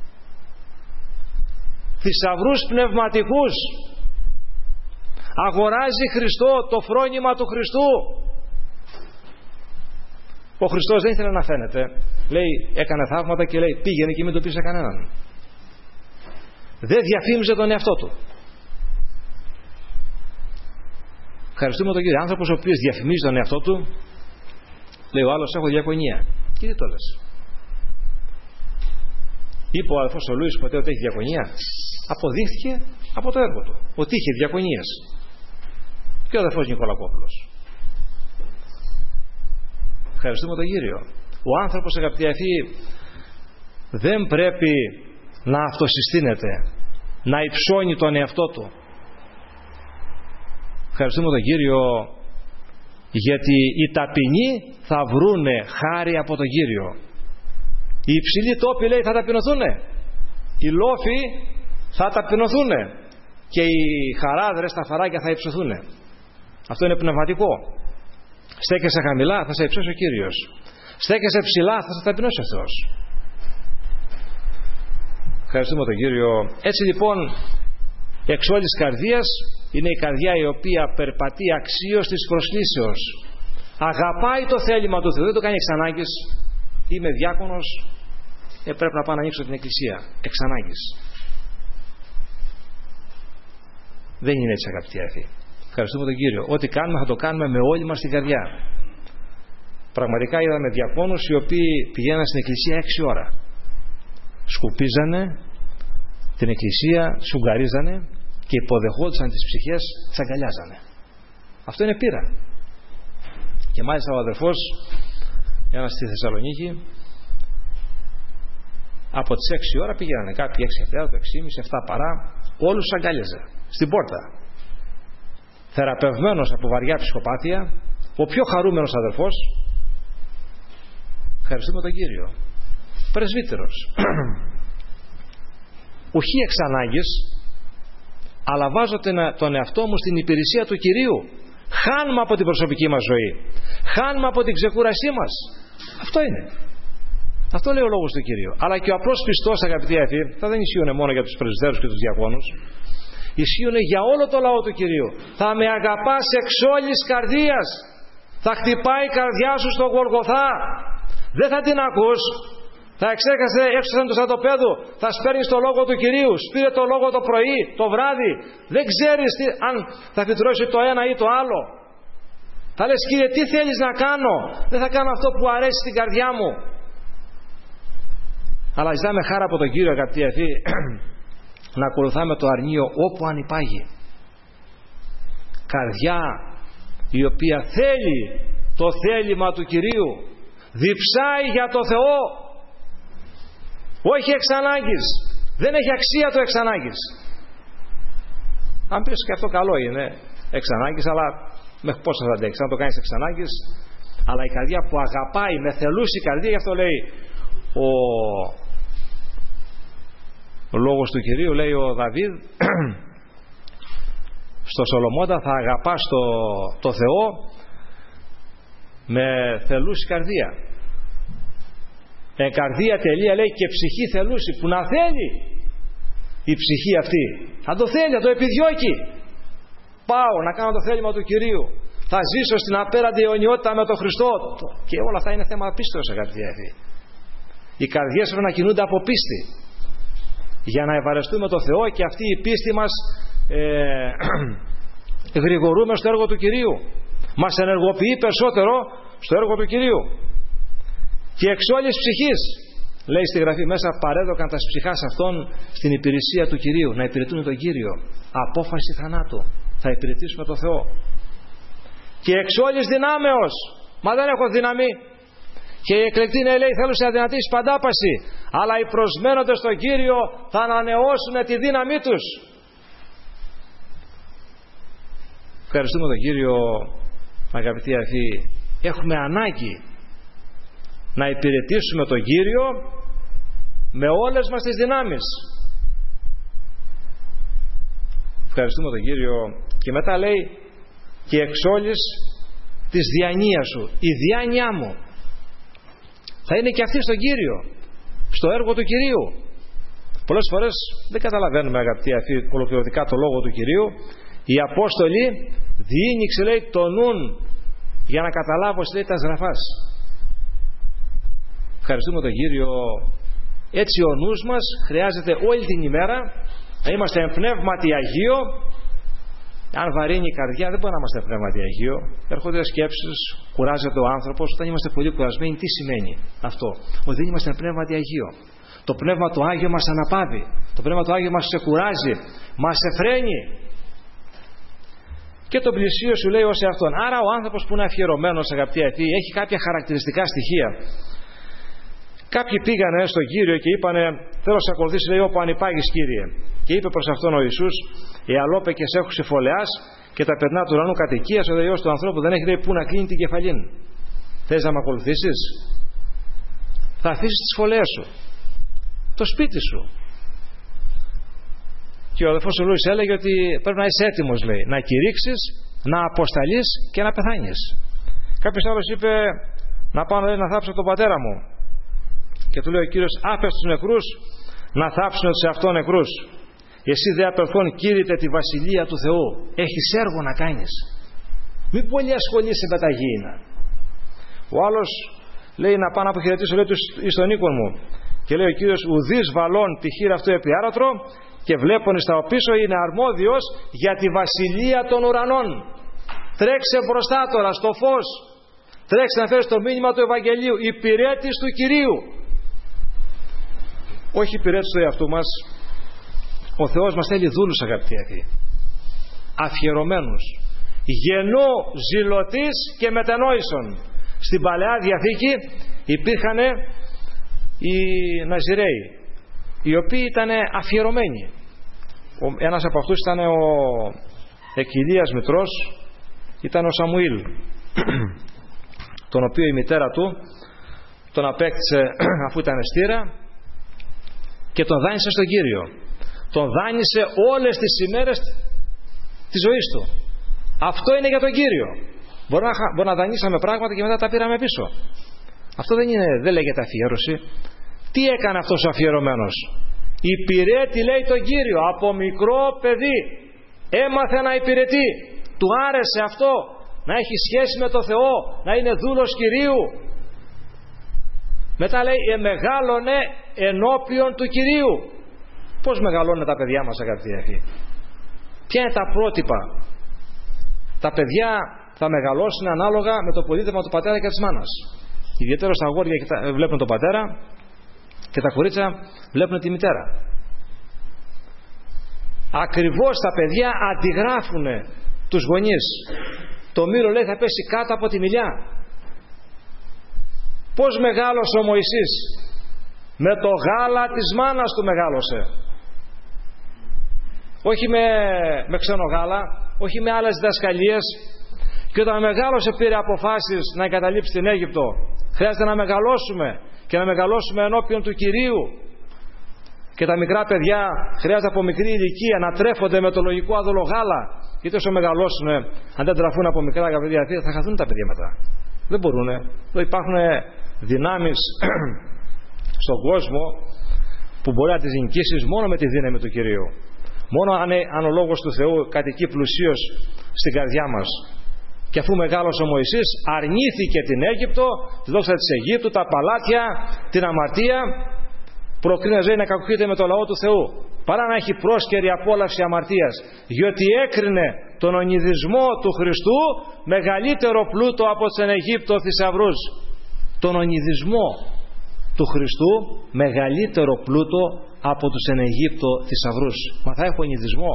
Θησαυρούς πνευματικούς. Αγοράζει Χριστό, το φρόνημα του Χριστού. Ο Χριστός δεν ήθελε να φαίνεται. Λέει, έκανε θαύματα και λέει, πήγαινε και μην το πεις σε κανέναν. Δεν διαφήμιζε τον εαυτό του. Ευχαριστούμε τον Κύριο. Άνθρωπος ο οποίος διαφημίζει τον εαυτό του, λέει ο άλλος, έχω διακονία. Και τι το λες? Είπε ο αδελφός ο Λούις ποτέ ότι έχει διακονία? Αποδείχθηκε από το έργο του ότι είχε διακονίες. Και ο αδελφός Νικολακόπουλος. Ευχαριστούμε τον Κύριο. Ο άνθρωπος, αγαπητοί αδελφοί, δεν πρέπει να αυτοσυστήνεται, να υψώνει τον εαυτό του. Ευχαριστούμε τον Κύριο, γιατί οι ταπεινοί θα βρούνε χάρη από τον Κύριο. Οι υψηλοί τόποι, λέει, θα ταπεινωθούνε. Οι λόφοι θα ταπεινωθούνε. Και οι χαράδρες, τα φαράγια θα υψωθούνε. Αυτό είναι πνευματικό. Στέκεσαι χαμηλά, θα σε υψώσει ο Κύριος. Στέκεσαι ψηλά, θα σε ταπεινώσει ο Θεός. Ευχαριστούμε τον Κύριο. Έτσι λοιπόν, εξ όλης καρδίας είναι η καρδιά η οποία περπατεί αξίως της προσλήσεως. Αγαπάει το θέλημα του Θεού, δεν το κάνει εξ ανάγκης. Είμαι διάκονος, ε, πρέπει να πάω να ανοίξω την εκκλησία. Εξ ανάγκης. Δεν είναι έτσι, αγαπητοί αδελφοί. Ευχαριστούμε τον Κύριο. Ό,τι κάνουμε θα το κάνουμε με όλη μας την καρδιά. Πραγματικά είδαμε διακόνους οι οποίοι πηγαίναν στην εκκλησία έξι ώρα. Σκουπίζανε την εκκλησία, σουγκαρίζανε και υποδεχόντουσαν τις ψυχές, τις αγκαλιάζανε. Αυτό είναι πείρα. Και μάλιστα ο αδερφός, ένας στη Θεσσαλονίκη, από τις έξι ώρα πήγαιναν κάποιοι έξι τέταρτο, έξι και μισή, επτά παρά, όλους τους αγκάλιαζε στην πόρτα. Θεραπευμένος από βαριά ψυχοπάθεια, ο πιο χαρούμενος αδερφός. Ευχαριστούμε τον Κύριο. Πρεσβύτερος. Ουχή εξ ανάγκης, αλλά βάζω τον εαυτό μου στην υπηρεσία του Κυρίου. Χάνουμε από την προσωπική μας ζωή. Χάνουμε από την ξεκούρασή μας. Αυτό είναι. Αυτό λέει ο λόγος του Κυρίου. Αλλά και ο απλός πιστός, αγαπητοί αδελφοί, θα δεν ισχύουν μόνο για τους πρεσβυτέρους και τους διακόνους. Ισχύουν για όλο το λαό του Κυρίου. Θα με αγαπάς εξ όλης καρδίας. Θα χτυπάει η καρδιά σου στο Γολγοθά. Δεν θα την ακούς. Θα εξέρχεσαι έξω του στρατοπέδου. Θα σπέρνεις το λόγο του Κυρίου. Σπήρε το λόγο το πρωί, το βράδυ. Δεν ξέρεις τι, αν θα φυτρώσει το ένα ή το άλλο. Θα λες, Κύριε, τι θέλεις να κάνω? Δεν θα κάνω αυτό που αρέσει στην καρδιά μου. Αλλά ζητάμε χάρα από τον Κύριο, αγαπητοί αδελφοί, να ακολουθάμε το αρνείο όπου ανυπάγει. Καρδιά η οποία θέλει το θέλημα του Κυρίου, διψάει για το Θεό, όχι εξ ανάγκης. Δεν έχει αξία το εξ ανάγκης. Αν πεις και αυτό καλό είναι εξ ανάγκης, αλλά μέχρι πόσο θα αντέξεις αν το κάνεις εξ ανάγκης? Αλλά η καρδιά που αγαπάει με θελούση καρδία, γι' αυτό λέει ο, ο λόγος του Κυρίου, λέει ο Δαβίδ στο Σολομώντα, θα αγαπάς το, το Θεό με θελούση καρδία. Ε, καρδία τελεία, λέει, και ψυχή θελούση, που να θέλει η ψυχή αυτή. Θα το θέλει, θα το επιδιώκει. Πάω να κάνω το θέλημα του Κυρίου. Θα ζήσω στην απέραντη αιωνιότητα με τον Χριστό. Και όλα αυτά είναι θέμα πίστεως, αγαπητοί αδελφοί. Οι καρδιές πρέπει να κινούνται από πίστη, για να ευαρεστούμε το Θεό, και αυτή η πίστη μας ε, γρηγορούμε στο έργο του Κυρίου. Μας ενεργοποιεί περισσότερο στο έργο του Κυρίου. Και εξ όλης ψυχής λέει στη Γραφή μέσα, παρέδωκαν τα ψυχάς αυτών στην υπηρεσία του Κυρίου, να υπηρετούν τον Κύριο. Απόφαση θανάτου, θα υπηρετήσουμε τον Θεό. Και εξ όλης δυνάμεως, μα δεν έχω δύναμη. Και οι εκλεκτοί είναι, λέει, θέλουν σε αδυνατήσει παντάπαση, αλλά οι προσμένοντες στον Κύριο θα ανανεώσουν τη δύναμή τους. Ευχαριστούμε τον Κύριο, αγαπητοί αδελφοί. Έχουμε ανάγκη να υπηρετήσουμε τον Κύριο με όλες μας τις δυνάμεις. Ευχαριστούμε τον Κύριο. Και μετά λέει, και εξ όλης της διανοίας σου, η διάνοιά μου θα είναι και αυτή στον Κύριο, στο έργο του Κυρίου. Πολλές φορές δεν καταλαβαίνουμε, αγαπητοί αδελφοί, ολοκληρωτικά το λόγο του Κυρίου. Οι Απόστολοι διήνυξε, λέει, το νουν για να καταλάβω, λέει, τα γραφάς. Ευχαριστούμε τον Κύριο. Έτσι ο νους μας χρειάζεται όλη την ημέρα να είμαστε εν πνεύματι Αγίο. Αν βαρύνει η καρδιά, δεν μπορεί να είμαστε εν πνεύματι Αγίο. Έρχονται σκέψεις, κουράζεται ο άνθρωπος. Όταν είμαστε πολύ κουρασμένοι, τι σημαίνει αυτό? Ότι δεν είμαστε εν πνεύματι Αγίο. Το πνεύμα του Άγιο μας αναπαύει. Το πνεύμα του Άγιο μας ξεκουράζει, μας εφραίνει. Και τον πλησίο σου λέει ως εαυτόν. Άρα ο άνθρωπος που είναι αφιερωμένος, αγαπητοί αδελφοί, έχει κάποια χαρακτηριστικά στοιχεία. Κάποιοι πήγανε στον Κύριο και είπανε, θέλω να σε ακολουθήσει, λέει, όπου ανυπάγεις, Κύριε. Και είπε προς αυτόν ο Ιησούς, εαλόπεκες έχουσι φωλεάς και τα περνά του ουρανού κατοικίας, ο Υιός του ανθρώπου δεν έχει, λέει, που να κλείνει την κεφαλήν. Θες να με ακολουθήσεις? Θα αφήσεις τις φωλεές σου, το σπίτι σου. Και ο αδελφός ο Λούις έλεγε ότι πρέπει να είσαι έτοιμος, λέει, να κηρύξεις, να αποσταλείς και να πεθάνεις. Κάποιος άλλος είπε, να πάω, λέει, να θάψω τον πατέρα μου. Και του λέει ο Κύριος, άφες τους νεκρούς να θάψουν τους εαυτόν νεκρούς. Εσύ δε απελθόν, κήρυτε τη βασιλεία του Θεού. Έχεις έργο να κάνεις. Μη πολύ ασχολείσαι με τα γήινα. Ο άλλος λέει, να πάω να αποχαιρετήσω, λέει, εις τον οίκον μου. Και λέει ο Κύριος, ουδείς βαλών τη χείρα αυτού επί άρατρο, και βλέπουν στα οπίσω είναι αρμόδιος για τη βασιλεία των ουρανών. Τρέξε μπροστά τώρα στο φως. Τρέξε να φέρεις το μήνυμα του Ευαγγελίου. Υπηρέτης του Κυρίου. Όχι υπηρέτης του εαυτού μας. Ο Θεός μας θέλει δούλους, αγαπητοί αδελφοί, αφιερωμένους, γεννού ζηλωτής και μετενόησον. Στην Παλαιά Διαθήκη υπήρχαν οι Ναζιραίοι, οι οποίοι ήταν αφιερωμένοι. Ένας από αυτούς ήταν ο Εκκυλίας Μητρός, ήταν ο Σαμουήλ, τον οποίο η μητέρα του τον απέκτησε αφού ήταν στήρα και τον δάνεισε στον Κύριο. Τον δάνεισε όλες τις ημέρες της ζωής του. Αυτό είναι για τον Κύριο. Μπορεί να, μπορεί να δανείσαμε πράγματα και μετά τα πήραμε πίσω. Αυτό δεν, είναι, δεν λέγεται αφιέρωση. Τι έκανε αυτός ο αφιερωμένος? Υπηρέτη, λέει, τον Κύριο. Από μικρό παιδί έμαθε να υπηρετεί. Του άρεσε αυτό, να έχει σχέση με τον Θεό, να είναι δούλος Κυρίου. Μετά λέει, εμεγάλωνε ενώπιον του Κυρίου. Πώς μεγαλώνουν τα παιδιά μας, αγαπητοί αδελφοί? Ποια είναι τα πρότυπα? Τα παιδιά θα μεγαλώσουν ανάλογα με το πολίτευμα του πατέρα και της μάνας. Ιδιαίτερα στα αγόρια βλέπουν τον πατέρα και τα κορίτσια βλέπουν τη μητέρα. Ακριβώς τα παιδιά αντιγράφουν τους γονείς. Το μήλο, λέει, θα πέσει κάτω από τη μιλιά. Πώς μεγάλωσε ο Μωυσής? Με το γάλα της μάνας του μεγάλωσε. Όχι με, με ξένο γάλα, όχι με άλλες διδασκαλίες. Και όταν μεγάλωσε πήρε αποφάσεις να εγκαταλείψει την Αίγυπτο. Χρειάζεται να μεγαλώσουμε και να μεγαλώσουμε ενώπιον του Κυρίου. Και τα μικρά παιδιά χρειάζεται από μικρή ηλικία να τρέφονται με το λογικό άδολο γάλα. Γιατί όσο μεγαλώσουν, αν δεν τραφούν από μικρά παιδιά, θα χαθούν τα παιδιά μετά. Δεν μπορούν. Εδώ υπάρχουν δυνάμεις στον κόσμο που μπορεί να τις νικήσεις μόνο με τη δύναμη του Κυρίου. Μόνο αν, αν ο Λόγος του Θεού κατοικεί πλουσίως στην καρδιά μας. Και αφού μεγάλωσε ο Μωυσής, αρνήθηκε την Αίγυπτο, τη δόξα της Αιγύπτου, τα παλάτια, την αμαρτία. Προκρίναζε να κακοποιείται με το λαό του Θεού, παρά να έχει πρόσκαιρη απόλαυση αμαρτίας, διότι έκρινε τον ονειδισμό του Χριστού μεγαλύτερο πλούτο από τον Αιγύπτο θησαυρούς. Τον ονειδισμό. του Χριστού μεγαλύτερο πλούτο από τους εν Αιγύπτο θησαυρούς. Μα θα έχω νηδισμό.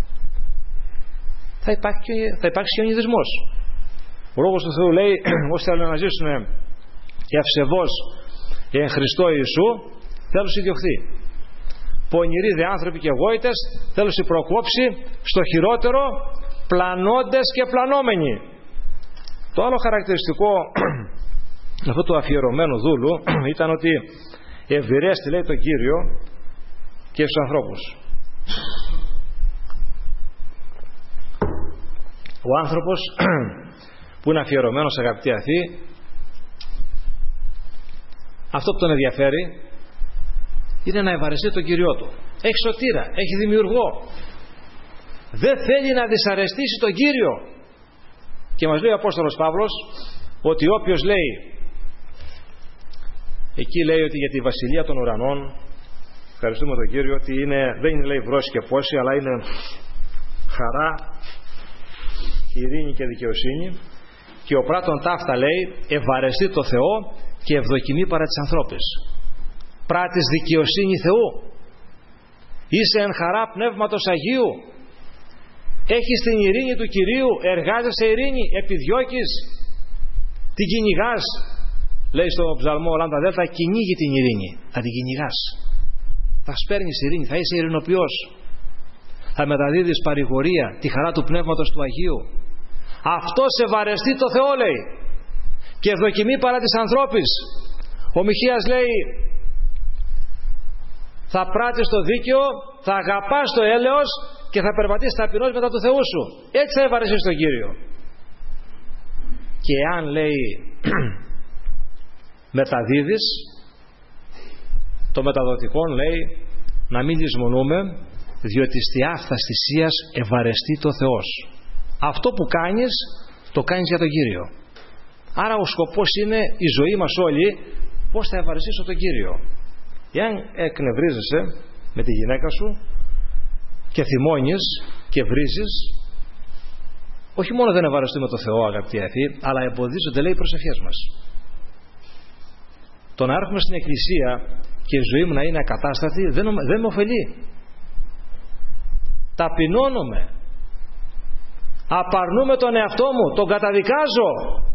Θα υπάρξει, θα υπάρξει και ο νηδισμός. Ο Λόγος του Θεού λέει όσοι θέλουν να ζήσουν ευσεβώς εν Χριστώ Ιησού θέλουν ιδιοχθεί. Πονηροί δε άνθρωποι και γόητες θέλουν προκόψει στο χειρότερο, πλανώντες και πλανόμενοι. Το άλλο χαρακτηριστικό αυτού του αφιερωμένου δούλου ήταν ότι ευηρέστη, λέει, τον Κύριο και στους ανθρώπους. Ο άνθρωπος που είναι αφιερωμένος, αγαπητοί αθή, αυτό που τον ενδιαφέρει είναι να ευαρεστεί τον Κύριό του. Έχει σωτήρα, έχει δημιουργό. Δεν θέλει να δυσαρεστήσει τον Κύριο. Και μας λέει ο Απόστολος Παύλος ότι όποιος λέει, εκεί λέει ότι για τη βασιλεία των ουρανών, ευχαριστούμε τον Κύριο, ότι είναι, δεν είναι, λέει, βρώση και πόση, αλλά είναι χαρά, ειρήνη και δικαιοσύνη, και ο πράτων ταύτα, λέει, ευαρεστεί το Θεό και ευδοκιμεί παρά τις ανθρώπες. Πράτης δικαιοσύνη Θεού, είσαι εν χαρά πνεύματος Αγίου, έχεις την ειρήνη του Κυρίου, εργάζεσαι ειρήνη, επιδιώκεις, την κυνηγάς. Λέει στο ψαλμό Λάμδα Δέλτα, κυνήγει την ειρήνη, θα την κυνηγάς, θα σπέρνεις ειρήνη, θα είσαι ειρηνοποιός, θα μεταδίδεις παρηγορία, τη χαρά του πνεύματος του Αγίου. Αυτό σε βαρεστεί το Θεό, λέει, και ευδοκιμεί παρά της ανθρώπης. Ο Μιχαίας λέει, θα πράττεις το δίκαιο, θα αγαπάς το έλεος και θα περπατήσεις ταπεινός μετά του Θεού σου. Έτσι θα ευαρεστείς τον Κύριο. Και αν, λέει, μεταδίδεις, το μεταδοτικό, λέει, να μην λησμονούμε, διότι στη άφθας θυσίας ευαρεστεί το Θεός. Αυτό που κάνεις, το κάνεις για τον Κύριο. Άρα ο σκοπός είναι η ζωή μας όλοι πώς θα ευαρεστήσω τον Κύριο. Εάν εκνευρίζεσαι με τη γυναίκα σου και θυμώνεις και βρίζεις, όχι μόνο δεν ευαρεστούμε το Θεό, αγαπητοί αθή, αλλά εμποδίζονται, λέει, οι προσευχές μας. Το να έρχομαι στην εκκλησία και η ζωή μου να είναι ακατάστατη δεν, δεν με ωφελεί. Ταπεινώνομαι, απαρνούμε τον εαυτό μου, τον καταδικάζω,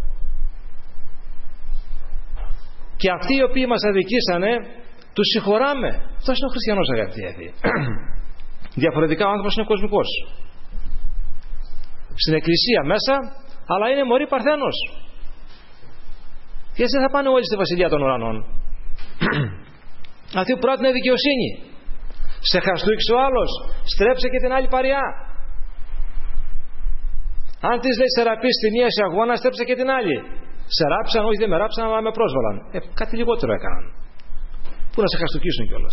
και αυτοί οι οποίοι μας αδικήσανε τους συγχωράμε. Αυτός είναι ο χριστιανός, αγαπητοί αθή. Διαφορετικά ο άνθρωπος είναι κοσμικός, στην εκκλησία μέσα, αλλά είναι μωρή παρθένος. Και έτσι θα πάνε όλοι στη βασιλεία των ουρανών. Αυτοί που πράττουν δικαιοσύνη, σε χαστούξει ο άλλος, στρέψε και την άλλη παριά. Αν της λέει σε ραπείς τη μία σε αγώνα, στρέψε και την άλλη. Σε ράψαν, όχι δεν με ράψαν, αλλά με πρόσβαλαν. Ε, κάτι λιγότερο έκαναν. Πού να σε χαστούκισουν κιόλας.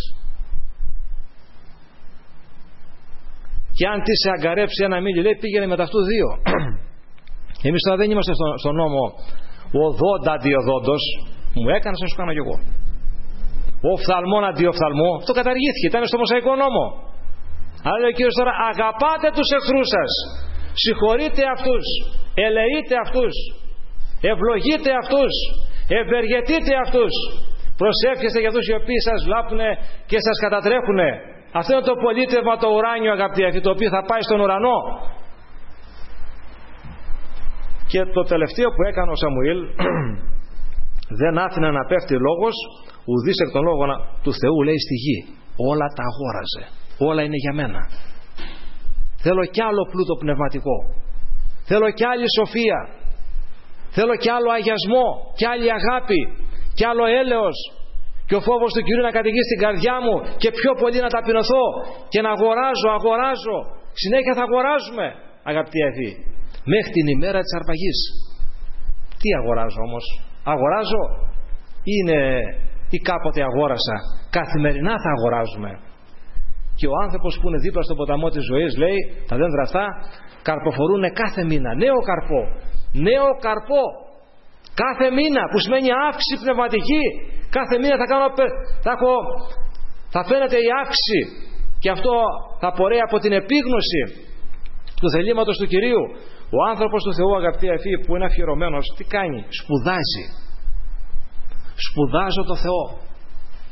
Και αν τη σε αγκαρέψει ένα μίλι, λέει, πήγαινε με ταυτού δύο. Εμείς τώρα δεν είμαστε στο, στο νόμο οδόντα αντιοδόντος, μου έκανες να σου κάνω κι εγώ. Οφθαλμόν αντιοφθαλμό, αυτό καταργήθηκε, ήταν στο Μωσαϊκό νόμο. Αλλά λέει ο Κύριος τώρα, αγαπάτε τους εχθρούς σας, συγχωρείτε αυτούς, ελεείτε αυτούς, ευλογείτε αυτούς, ευεργετείτε αυτούς, προσεύχεστε για αυτούς οι οποίοι σας βλάπτουν και σας κατατρέχουν. Αυτό είναι το πολίτευμα το ουράνιο, αγαπητοί αυτοί, το οποίο θα πάει στον ουρανό. Και το τελευταίο που έκανε ο Σαμουήλ, δεν άφηνε να πέφτει λόγος ουδής εκ των λόγων του Θεού, λέει, στη γη. Όλα τα αγόραζε, όλα είναι για μένα. Θέλω κι άλλο πλούτο πνευματικό, θέλω κι άλλη σοφία, θέλω κι άλλο αγιασμό, κι άλλη αγάπη, κι άλλο έλεος, και ο φόβος του Κυρίου να κατοικεί στην καρδιά μου, και πιο πολύ να ταπεινωθώ και να αγοράζω, αγοράζω, συνέχεια θα αγοράζουμε, αγαπητοί αδελφοί, μέχρι την ημέρα της αρπαγής. Τι αγοράζω όμως? Αγοράζω είναι ή κάποτε αγόρασα? Καθημερινά θα αγοράζουμε. Και ο άνθρωπος που είναι δίπλα στον ποταμό της ζωής, λέει, τα δέντρα αυτά καρποφορούν κάθε μήνα νέο καρπό, νέο καρπό κάθε μήνα, που σημαίνει αύξηση πνευματική. Κάθε μήνα θα, κάνω, θα, έχω, θα φαίνεται η αύξηση, και αυτό θα πορεύει από την επίγνωση του θελήματος του Κυρίου. Ο άνθρωπος του Θεού, αγαπητοί αδελφοί, που είναι αφιερωμένος, τι κάνει? Σπουδάζει. Σπουδάζω το Θεό.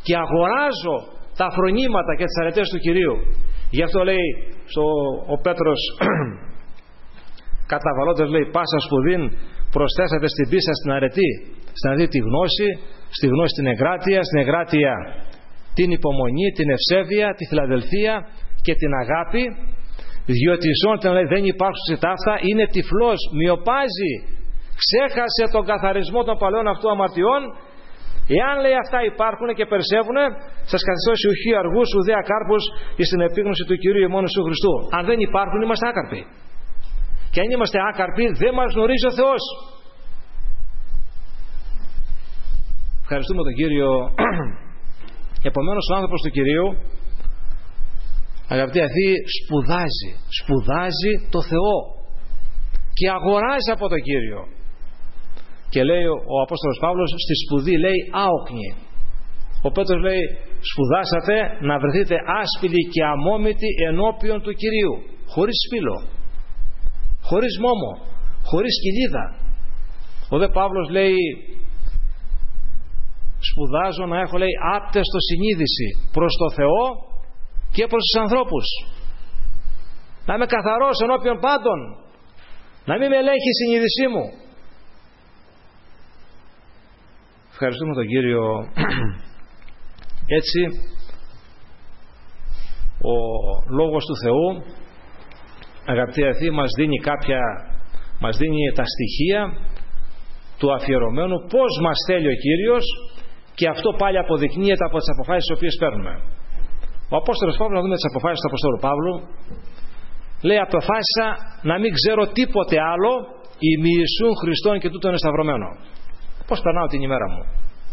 και αγοράζω τα φρονήματα και τις αρετές του Κυρίου. Γι' αυτό λέει στο, ο Πέτρος καταβαλώντας, λέει, πάσα σπουδήν προσθέσατε στην πίστη στην αρετή, στην αρετή τη γνώση, στη γνώση την εγκράτεια, στην εγκράτεια την υπομονή, την ευσέβεια, τη φιλαδελφία και την αγάπη, διότι ισόν λέει, δεν υπάρχουν σε ταύτα, είναι τυφλός, μοιοπάζει, ξέχασε τον καθαρισμό των παλαιών αυτού αμαρτιών. Εάν, λέει, αυτά υπάρχουν και περισσεύουν, σας καθιστώ ουχή αργούς ουδέα κάρπους εις την επίγνωση του Κυρίου ημών Ιησού Χριστού. Αν δεν υπάρχουν, είμαστε άκαρποι. Και αν είμαστε άκαρποι, δεν μας γνωρίζει ο Θεός. Ευχαριστούμε τον Κύριο. Επομένως, ο άνθρωπος του Κυρίου, αγαπητοί αθώοι, σπουδάζει, σπουδάζει το Θεό και αγοράζει από τον Κύριο. Και λέει ο Απόστολος Παύλος, στη σπουδή λέει άοκνη. Ο Πέτρος λέει, σπουδάσατε να βρεθείτε άσπηλοι και αμόμητοι ενώπιον του Κυρίου, χωρίς σπήλο, χωρίς μόμο, χωρίς κοιλίδα. Ο δε Παύλος λέει, σπουδάζω να έχω, λέει, άπτεστο συνείδηση προς το Θεό και προς τους ανθρώπους. Να είμαι καθαρός ενώπιον πάντων, να μην με ελέγχει η συνείδησή μου. Ευχαριστούμε τον Κύριο. Έτσι ο Λόγος του Θεού, αγαπητοί αθώοι, μας δίνει κάποια, μας δίνει τα στοιχεία του αφιερωμένου, πώς μας θέλει ο Κύριος, και αυτό πάλι αποδεικνύεται από τις αποφάσεις τις οποίες παίρνουμε. Ο Απόστολος Παύλος, να δούμε τις αποφάσεις του Αποστόλου Παύλου, λέει, αποφάσισα να μην ξέρω τίποτε άλλο ημί Ιησούν Χριστόν και τούτον εσταυρωμένο. Πώς περνάω την ημέρα μου.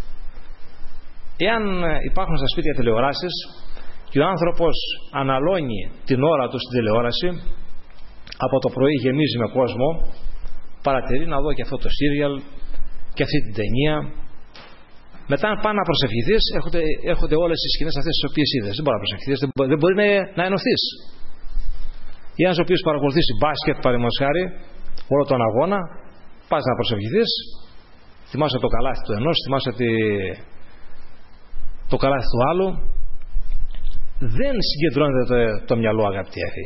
Εάν υπάρχουν στα σπίτια τηλεοράσεις και ο άνθρωπος αναλώνει την ώρα του στην τηλεόραση, από το πρωί γεμίζει με κόσμο, παρατηρεί να δω και αυτό το σύριαλ και αυτή την ταινία. Μετά, αν πάει να προσευχηθείς, έρχονται, έρχονται όλες οι σκηνές αυτές τις οποίες είδες. Δεν μπορεί να προσευχηθείς, δεν, μπο, δεν μπορεί να, να ενωθείς. Ή ένας ο οποίος παρακολουθήσει μπάσκετ, παραδείγματος χάρη, όλο τον αγώνα, πας να προσευχηθείς, θυμάσαι το καλάθι του ενός, θυμάσαι τη... το καλάθι του άλλου. Δεν συγκεντρώνεται το, το μυαλό, αγαπητοί αθώοι.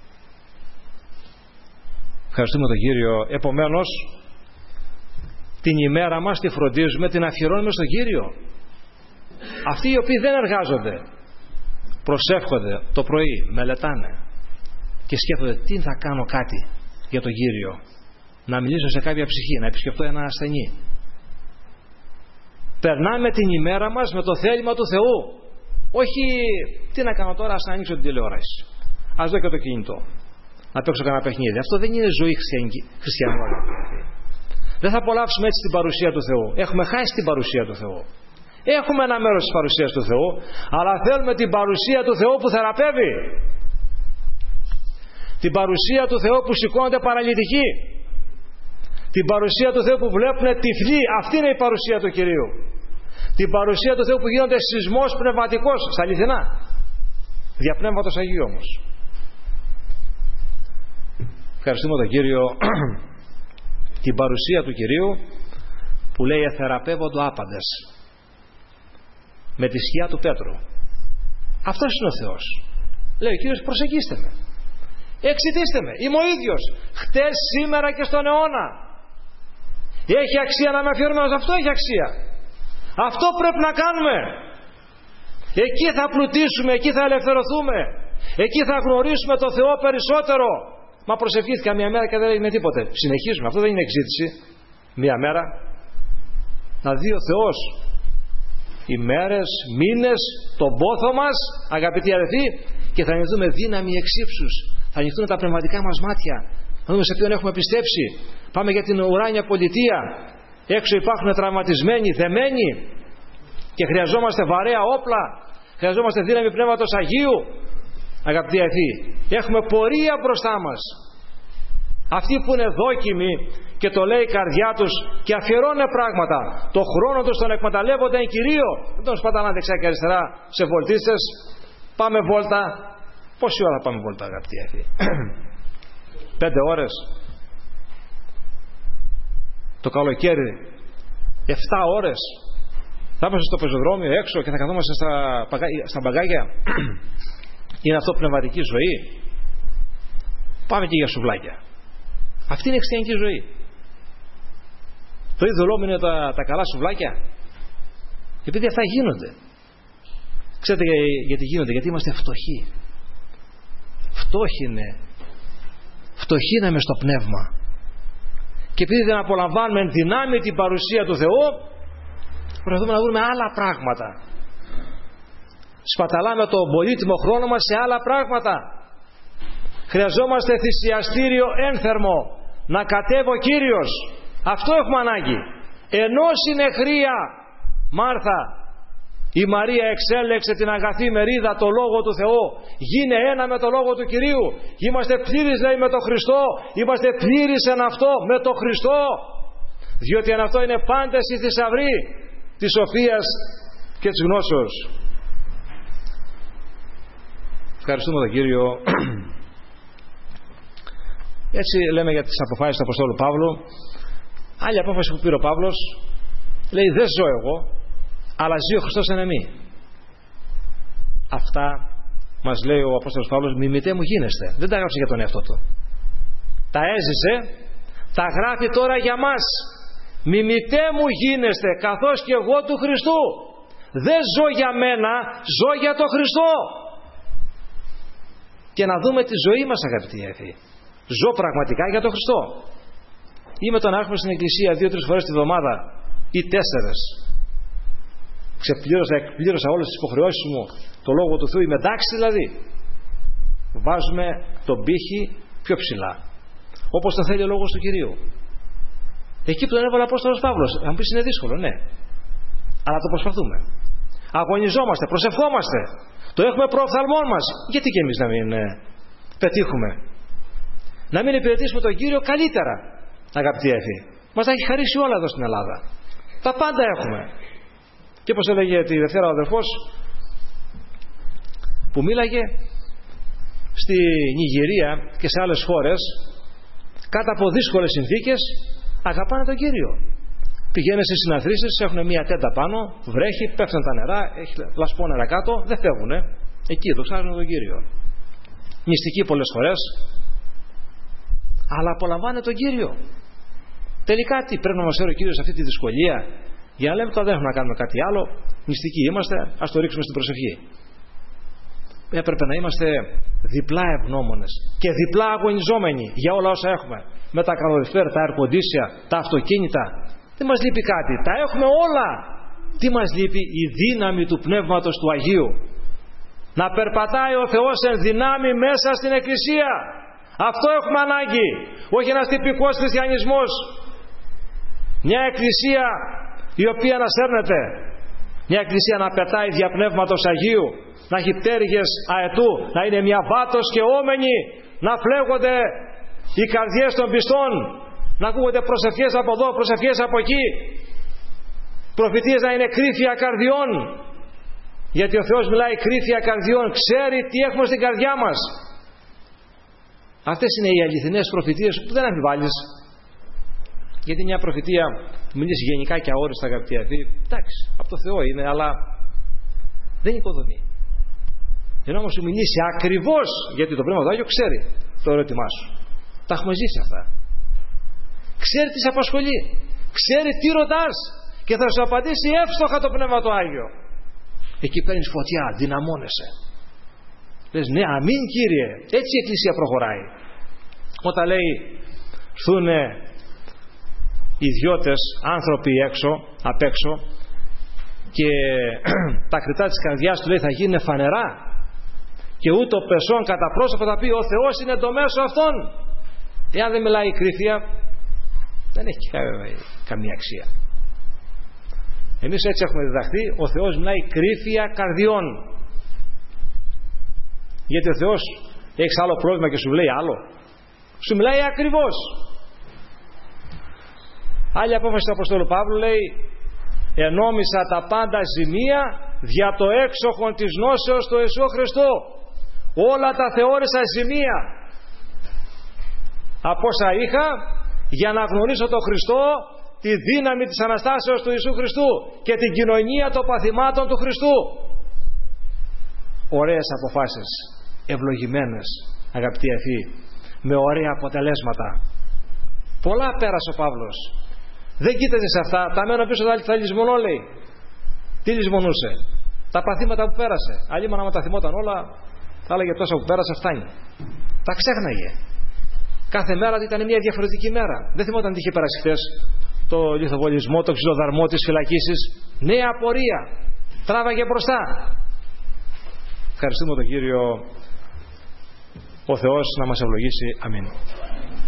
Ευχαριστούμε τον Κύριο. Επομένως, την ημέρα μας τη φροντίζουμε, την αφιερώνουμε στον Κύριο. Αυτοί οι οποίοι δεν εργάζονται, προσεύχονται το πρωί, μελετάνε και σκέφτονται τι θα κάνω κάτι για τον Κύριο, να μιλήσω σε κάποια ψυχή, να επισκεφτώ ένα ασθενή. Περνάμε την ημέρα μας με το θέλημα του Θεού. Όχι τι να κάνω τώρα, ας ανοίξω την τηλεόραση, ας δω και το κινητό, να παίξω κανένα παιχνίδι. Αυτό δεν είναι ζωή χριστιανού. Δεν θα απολαύσουμε έτσι την παρουσία του Θεού. Έχουμε χάσει την παρουσία του Θεού. Έχουμε ένα μέρος της παρουσίας του Θεού, αλλά θέλουμε την παρουσία του Θεού που θεραπεύει. Την παρουσία του Θεού που σηκώνονται παραλυτικοί. Την παρουσία του Θεού που βλέπουν τυφλοί. Αυτή είναι η παρουσία του Κυρίου. Την παρουσία του Θεού που γίνονται σεισμός πνευματικός, στα αληθινά. Δια Πνεύματος Αγίου όμως. Ευχαριστούμε τον Κύριο. Την παρουσία του Κυρίου που λέει εθεραπεύοντο άπαντες, με τη σκιά του Πέτρου. Αυτός είναι ο Θεός. Λέει ο Κύριος, προσεγγίστε με, εξητήστε με, είμαι ο ίδιος χτες, σήμερα και στον αιώνα. Έχει αξία να με αφιερώνουμε, αυτό έχει αξία. Αυτό πρέπει να κάνουμε. Εκεί θα πλουτίσουμε, εκεί θα ελευθερωθούμε, εκεί θα γνωρίσουμε το Θεό περισσότερο. Μα προσευχήθηκα μια μέρα και δεν έγινε τίποτε. Συνεχίζουμε. Αυτό δεν είναι εξήτηση. Μια μέρα. Να δει ο Θεός ημέρες, μήνες, τον πόθο μας, αγαπητοί αδελφοί, και θα νιωθούμε δύναμη εξύψους. Θα νιωθούν τα πνευματικά μας μάτια. Να δούμε σε ποιον έχουμε πιστέψει. Πάμε για την ουράνια πολιτεία. Έξω υπάρχουν τραυματισμένοι, δεμένοι, και χρειαζόμαστε βαρέα όπλα. Χρειαζόμαστε δύναμη Πνεύματος Αγίου. Αγαπητοί αδελφοί, έχουμε πορεία μπροστά μας. Αυτοί που είναι δόκιμοι και το λέει η καρδιά τους και αφιερώνουν πράγματα, το χρόνο τους τον εκμεταλλεύονται εν Κυρίω. Δεν τον σπαταλάνε δεξιά και αριστερά σε βολτίστες. Πάμε βόλτα. Πόση ώρα πάμε βόλτα, αγαπητοί αδελφοί? Πέντε ώρες. Το καλοκαίρι εφτά ώρες. Θα είμαστε στο πεζοδρόμιο έξω και θα καθόμαστε στα, στα μπαγκάκια. Είναι αυτό πνευματική ζωή? Πάμε και για σουβλάκια. Αυτή είναι η χριστιανική ζωή. Το είδωλό μου είναι τα, τα καλά σουβλάκια. Επειδή αυτά γίνονται. Ξέρετε γιατί γίνονται? Γιατί είμαστε φτωχοί. Φτώχοι είναι. Φτωχοί είναι μες στο πνεύμα. Και επειδή δεν απολαμβάνουμε εν δυνάμει την παρουσία του Θεού, προσπαθούμε να βρούμε άλλα πράγματα. Σπαταλάμε το πολύτιμο χρόνο μας σε άλλα πράγματα. Χρειαζόμαστε θυσιαστήριο ένθερμο, να κατέβει ο Κύριος. Αυτό έχουμε ανάγκη. Ενώ συνεχρία Μάρθα, η Μαρία εξέλεξε την αγαθή μερίδα, το Λόγο του Θεού. Γίνε ένα με το Λόγο του Κυρίου. Είμαστε πλήρεις, λέει, με τον Χριστό. Είμαστε πλήρεις εν αυτό, με τον Χριστό. Διότι εν αυτό είναι πάντες οι θησαυροί της σοφίας και της γνώσεως. Ευχαριστούμε τον Κύριο. Έτσι λέμε για τις αποφάσεις του Αποστόλου Παύλου. Άλλη απόφαση που πήρε ο Παύλος, λέει, δεν ζω εγώ, αλλά ζει ο Χριστός εν εμεί. Αυτά μας λέει ο Απόστολος Παύλος, μιμητέ μου γίνεστε. Δεν τα έγραψε για τον εαυτό του. Τα έζησε, τα γράφει τώρα για μας. Μιμητέ μου γίνεστε, καθώς και εγώ του Χριστού. Δεν ζω για μένα, ζω για τον Χριστό. Και να δούμε τη ζωή μας, αγαπητοί έφη. Ζω πραγματικά για τον Χριστό. Είμαι το να έρχομαι στην εκκλησία δύο-τρεις φορές τη βδομάδα ή τέσσερες. Ξεπλήρωσα, εκπλήρωσα όλες τις υποχρεώσεις μου, το Λόγο του Θεού, είμαι εντάξει δηλαδή? Βάζουμε τον πύχη πιο ψηλά, όπως το θέλει ο Λόγος του Κυρίου. Εκεί που τον έβαλε ο Απόστολος Παύλος. Θα μου πεις είναι δύσκολο, ναι, αλλά το προσπαθούμε. Αγωνιζόμαστε, προσευχόμαστε, το έχουμε προοφθαλμόν μας. Γιατί και εμείς να μην ε, πετύχουμε, να μην υπηρετήσουμε τον Κύριο καλύτερα, αγαπητοί έφη? Μας τα έχει χαρίσει όλα εδώ στην Ελλάδα. Τα πάντα έχουμε. Και όπως έλεγε τη Δευτέρα ο αδερφός που μίλαγε, στη Νιγηρία και σε άλλες χώρες, κάτω από δύσκολες συνθήκες, αγαπάνε τον Κύριο. Πηγαίνουν στις συναθρήσεις, έχουν μια τέντα πάνω, βρέχει, πέφτουν τα νερά, έχει λασπό νερά κάτω, δεν φεύγουνε. Εκεί δοξάζουν τον Κύριο. Μυστικοί πολλές φορές, αλλά απολαμβάνε τον Κύριο. Τελικά τι πρέπει να μας φέρει ο Κύριος σε αυτή τη δυσκολία, για να λέμε τώρα δεν έχουμε να κάνουμε κάτι άλλο, μυστικοί είμαστε, ας το ρίξουμε στην προσευχή. Έπρεπε να είμαστε διπλά ευγνώμονες και διπλά αγωνιζόμενοι για όλα όσα έχουμε. Με τα καλοριφέρ, τα αερκοντήσια, τα αυτοκίνητα. Δεν μας λείπει κάτι, τα έχουμε όλα. Τι μας λείπει? Η δύναμη του Πνεύματος του Αγίου. Να περπατάει ο Θεός εν δυνάμει μέσα στην Εκκλησία. Αυτό έχουμε ανάγκη. Όχι ένας τυπικός χριστιανισμός. Μια Εκκλησία η οποία να σέρνεται. Μια Εκκλησία να πετάει δια Πνεύματος Αγίου. Να έχει πτέρυγες αετού. Να είναι μια βάτος και όμενη. Να φλέγονται οι καρδιές των πιστών. Να ακούγονται προσευχές από εδώ, προσευχές από εκεί. Προφητείες να είναι κρύφια καρδιών. Γιατί ο Θεός μιλάει κρύφια καρδιών. Ξέρει τι έχουμε στην καρδιά μας. Αυτές είναι οι αληθινές προφητείες που δεν αμφιβάλλεις. Γιατί μια προφητεία μιλήσει γενικά και αόριστα, αγαπητοί αδελφοί, εντάξει, από το Θεό είναι, αλλά δεν οικοδομεί. Ενώ όμως σου μιλήσει ακριβώς, γιατί το Πνεύμα του Άγιο ξέρει το ερώτημά σου. Τα έχουμε ζήσει αυτά. Ξέρει τι σε απασχολεί. Ξέρει τι ρωτάς και θα σου απαντήσει εύστοχα το Πνεύμα του Άγιο. Εκεί παίρνεις φωτιά, δυναμώνεσαι. Λες ναι, αμήν Κύριε. Έτσι η Εκκλησία προχωράει. Όταν λέει έρθουνε ιδιώτες, άνθρωποι έξω, απ' έξω, και τα κριτά της καρδιάς του λέει θα γίνουν φανερά, και ούτω πεσόν κατά πρόσωπο θα πει ο Θεός είναι το μέσο αυτών. Εάν δεν μιλάει η κρύφια, δεν έχει καμία αξία. Εμείς έτσι έχουμε διδαχθεί, ο Θεός μιλάει κρύφια καρδιών. Γιατί ο Θεός έχεις άλλο πρόβλημα και σου λέει άλλο. Σου μιλάει ακριβώς. Άλλη απόφαση του Αποστόλου Παύλου λέει ενόμισα τα πάντα ζημία δια το έξοχον της γνώσεως του Ιησού Χριστού. Όλα τα θεώρησα ζημία από όσα είχα για να γνωρίσω τον Χριστό τη δύναμη της Αναστάσεως του Ιησού Χριστού και την κοινωνία των παθημάτων του Χριστού. Ωραίες αποφάσεις, ευλογημένες, αγαπητοί αφοί, με ωραία αποτελέσματα. Πολλά πέρασε ο Παύλος. Δεν κοίταζε σε αυτά, τα μένω πίσω θα λησμονώ, λέει. Τι λησμονούσε? Τα παθήματα που πέρασε. Αλλήμον άμα τα θυμόταν όλα, θα έλεγε τόσα που πέρασε φτάνει. Τα ξέχναγε. Κάθε μέρα ήταν μια διαφορετική μέρα. Δεν θυμόταν τι είχε περάσει χθες, το λιθοβολισμό, το ξυλοδαρμό, τις φυλακίσεις. Νέα πορεία. Τράβαγε μπροστά. Ευχαριστούμε τον Κύριο, ο Θεός να μας ευλογήσει. Αμήν.